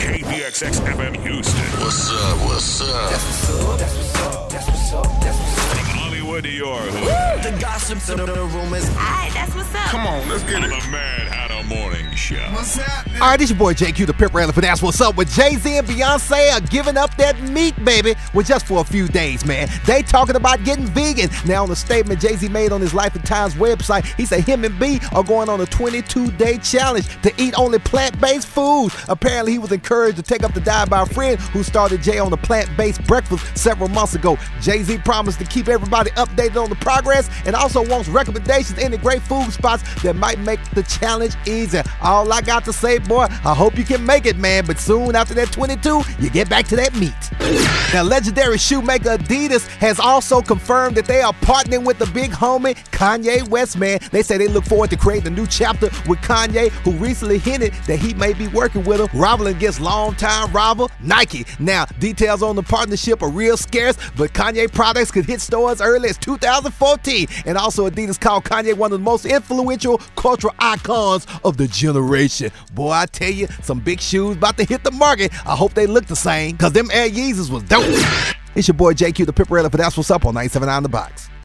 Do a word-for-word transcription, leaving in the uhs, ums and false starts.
K P X X F M Houston. What's up? What's up? That's what's up. That's what's up. That's what's up. That's what's up. From Hollywood to your hood. The gossip, the, the rumors. Alright, that's what's up. Come on, let's get On it. the Mad Hatter Morning Show. What's happening? All right, this your boy J Q, the Pip Railer for That's What's Up, with Jay-Z and Beyonce are giving up that meat, baby, with just for a few days, man. They talking about getting vegan. Now, on a statement Jay-Z made on his Life and Times website, he said him and B are going on a twenty-two day challenge to eat only plant-based foods. Apparently, he was encouraged to take up the diet by a friend who started Jay on the plant-based breakfast several months ago. Jay-Z promised to keep everybody updated on the progress and also wants recommendations in the great food spots that might make the challenge easier. All I got to say, boy, I hope you can make it, man, but soon after that twenty-two, you get back to that meat. Now, legendary shoemaker Adidas has also confirmed that they are partnering with the big homie Kanye West, man. They say they look forward to creating a new chapter with Kanye, who recently hinted that he may be working with him, rivaling against longtime rival Nike. Now, details on the partnership are real scarce, but Kanye products could hit stores early as two thousand fourteen. And also, Adidas called Kanye one of the most influential cultural icons of the generation. Boy, I tell you, some big shoes about to hit the market. I hope they look the same, because them Air Yeezys was dope. It's your boy J Q, the Pip Railer for That's What's Up on ninety-seven point nine The Box.